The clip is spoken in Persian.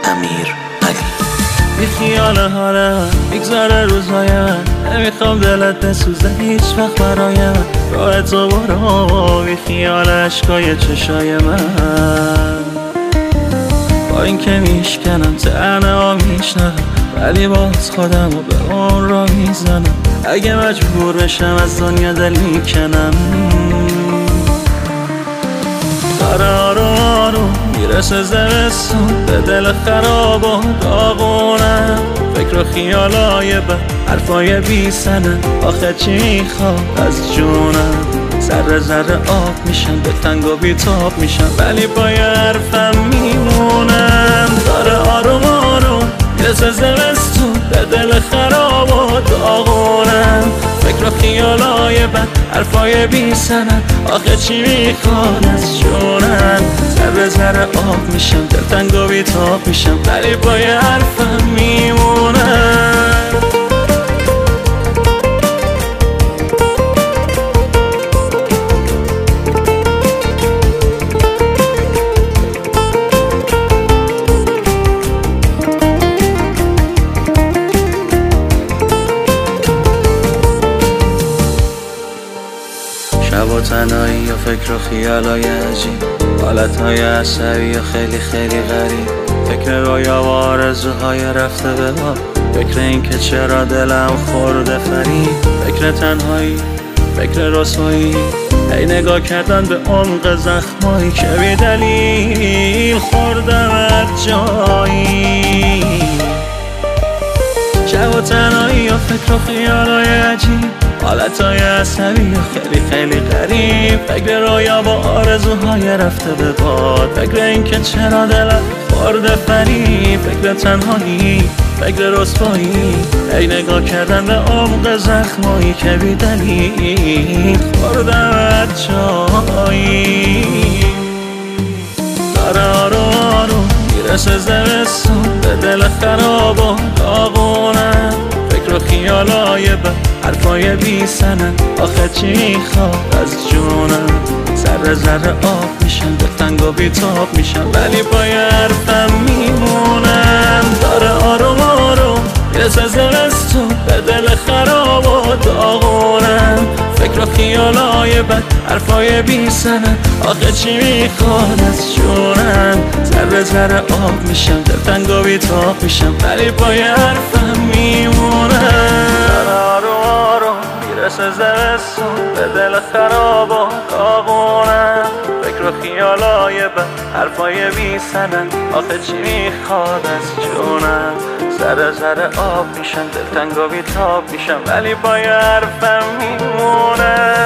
امیر علی. بی خیال حالم میگذره روزهایم، نمیخوام دلت بسوزه هیچ وقت برایم. راه تو برو بی خیال عشقای چشای من. با اینکه میشکنم تنه ها میشنم، ولی باز خودم رو به اون را میزنم. اگه مجبور بشم از دنیا دل میکنم. داره آروم آروم میرسه زمستون، به دل خراب و داغونم. فکر و خیالای بد، حرفای بی سنن، آخه چی میخواد از جونم. ذره ذره آب میشم، به تنگ و بیتاب میشم، ولی با یه حرفم میمونم. داره آروم آروم میرسه زمستون، به دل خراب و داغونم. فکر و خیالای بد، حرفای بی سنن، آخه چی میخواد از جونم. ذره ذره آب میشم، دلتنگ و بیتاب میشم، ولی با یه حرفم میمونم. شب و تنهایی و فکر و خیالای عجیب، حالتهای عصبی و خیلی خیلی غریب. فکر رویا و آرزوهای رفته به باد، فکر این که چرا دلم خورده فریب. فکر تنهایی، فکر رسوایی، ای نگاه کردن به عمق زخمایی که بی دلیل خوردم از جایی. شب و تنهایی و فکر و خیالای عجیب، حالتهای عصبی و خیلی خیلی غریب. فکر رویا و آرزوهای رفته به باد، فکر این که چرا دلم خورده فریب. فکر تنهایی، فکر رسوایی، ای نگاه کردن به عمق زخمایی که بی دلیل خوردم از جایی. داره آروم آروم میرسه زمستون، به دل خراب و داغونم. فکر و خیالای بد، حرفای بی سنن، آخه چی میخواد از جونم. ذره ذره آب میشم، دلتنگ و بیتاب میشم، ولی با یه حرفم میمونم. داره آروم آروم میرسه زمستون، به دل خراب و داغونم. فکر و خیالای بد، حرفای بی سنن، آخه چی میخواد از جونم. ذره ذره آب میشم، دلتنگ و بیتاب میشم، ولی با یه حرفم میمونم. میرسه زمستون، به دل خراب و داغونم. فکر و خیالای بد، حرفای بی سنن، آخه چی میخواد از جونم. ذره ذره آب میشم، دلتنگ و بیتاب میشم، ولی با یه حرفم میمونم.